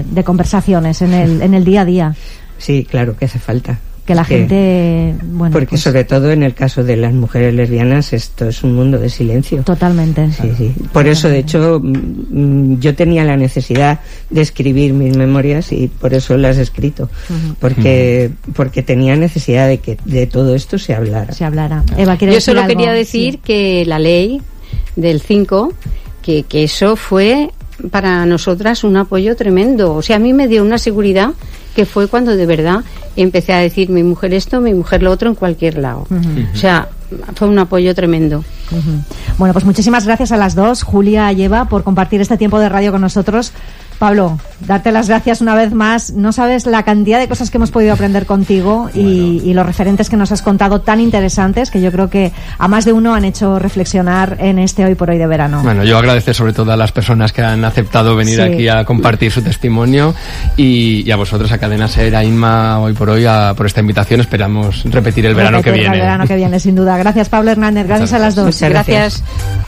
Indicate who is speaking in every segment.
Speaker 1: de conversaciones en el día a día.
Speaker 2: Sí, claro que hace falta.
Speaker 1: Que la gente, bueno,
Speaker 2: porque
Speaker 1: pues,
Speaker 2: sobre todo en el caso de las mujeres lesbianas esto es un mundo de silencio.
Speaker 1: Totalmente.
Speaker 2: Sí. Por eso, de hecho, yo tenía la necesidad de escribir mis memorias y por eso las he escrito. Porque tenía necesidad de que de todo esto se hablara.
Speaker 1: Eva, ¿quieres decir algo?
Speaker 3: Yo solo quería decir que la ley del 5, que eso fue para nosotras un apoyo tremendo. O sea, a mí me dio una seguridad que fue cuando de verdad empecé a decir mi mujer esto, mi mujer lo otro en cualquier lado. O sea, fue un apoyo tremendo.
Speaker 1: Bueno, pues muchísimas gracias a las dos, Julia y Eva, por compartir este tiempo de radio con nosotros. Pablo, darte las gracias una vez más. No sabes la cantidad de cosas que hemos podido aprender contigo y los referentes que nos has contado tan interesantes, que yo creo que a más de uno han hecho reflexionar en este Hoy por Hoy de verano.
Speaker 4: Bueno, yo agradecer sobre todo a las personas que han aceptado venir aquí a compartir su testimonio y a vosotros, a Cadena Ser, a Inma, Hoy por Hoy, por esta invitación. Esperamos repetir el verano que viene.
Speaker 1: El verano que viene, sin duda. Gracias, Pablo Hernández. Gracias a las dos.
Speaker 2: Muchas gracias.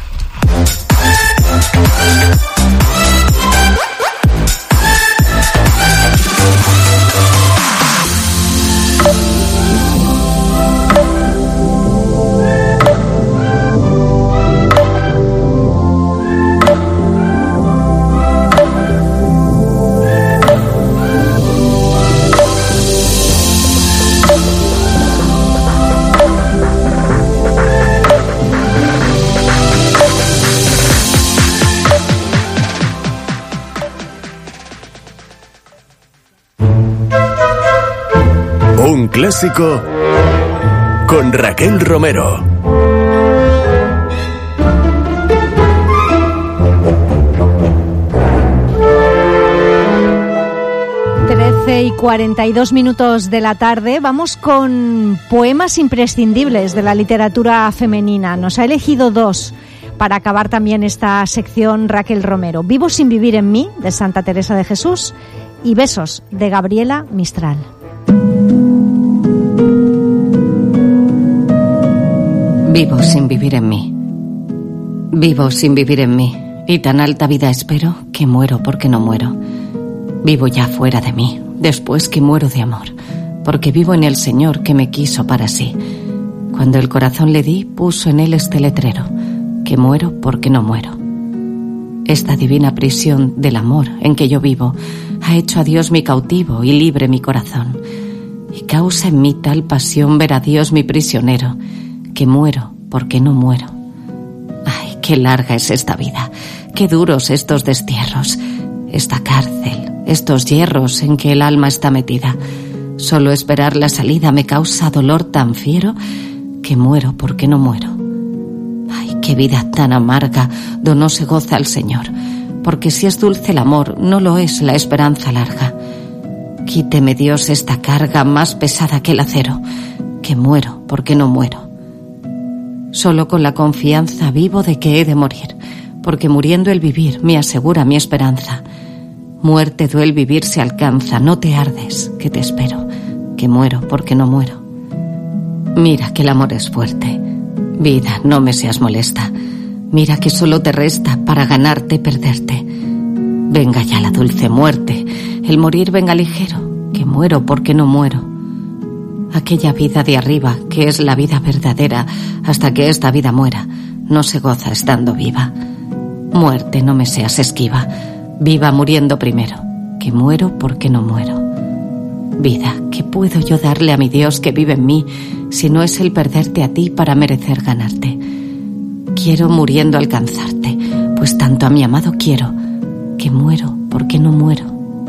Speaker 5: Un clásico con Raquel Romero.
Speaker 1: Y 42 minutos de la tarde. Vamos con poemas imprescindibles de la literatura femenina. Nos ha elegido dos para acabar también esta sección Raquel Romero. Vivo sin vivir en mí, de Santa Teresa de Jesús, y Besos, de Gabriela Mistral.
Speaker 6: Vivo sin vivir en mí. Vivo sin vivir en mí, y tan alta vida espero que muero porque no muero. Vivo ya fuera de mí, después que muero de amor, porque vivo en el Señor que me quiso para sí. Cuando el corazón le di, puso en él este letrero, que muero porque no muero. Esta divina prisión del amor en que yo vivo ha hecho a Dios mi cautivo y libre mi corazón, y causa en mí tal pasión ver a Dios mi prisionero, que muero porque no muero. Ay, qué larga es esta vida, qué duros estos destierros, esta cárcel, estos hierros en que el alma está metida. Solo esperar la salida me causa dolor tan fiero que muero porque no muero. Ay, qué vida tan amarga do no se goza el Señor, porque si es dulce el amor, no lo es la esperanza larga. Quíteme Dios esta carga más pesada que el acero, que muero porque no muero. Solo con la confianza vivo de que he de morir, porque muriendo el vivir me asegura mi esperanza. Muerte do el vivir se alcanza, no te ardes, que te espero, que muero porque no muero. Mira que el amor es fuerte, vida, no me seas molesta. Mira que solo te resta para ganarte, perderte. Venga ya la dulce muerte, el morir venga ligero, que muero porque no muero. Aquella vida de arriba, que es la vida verdadera, hasta que esta vida muera, no se goza estando viva. Muerte, no me seas esquiva, viva muriendo primero, que muero porque no muero. Vida, ¿qué puedo yo darle a mi Dios que vive en mí, si no es el perderte a ti para merecer ganarte? Quiero muriendo alcanzarte, pues tanto a mi amado quiero, que muero porque no muero.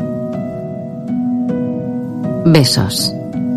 Speaker 6: Besos.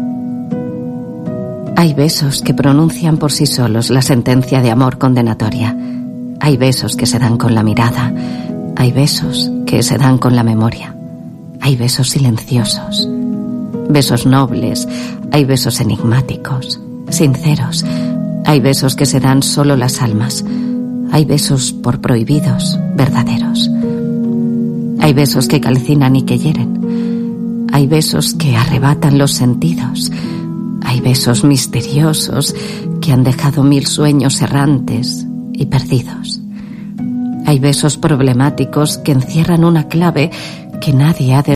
Speaker 6: Hay besos que pronuncian por sí solos la sentencia de amor condenatoria. Hay besos que se dan con la mirada. Hay besos que se dan con la memoria. Hay besos silenciosos. Besos nobles. Hay besos enigmáticos, sinceros. Hay besos que se dan solo las almas. Hay besos por prohibidos, verdaderos. Hay besos que calcinan y que hieren. Hay besos que arrebatan los sentidos. Hay besos misteriosos que han dejado 1000 sueños errantes y perdidos. Hay besos problemáticos que encierran una clave que nadie ha de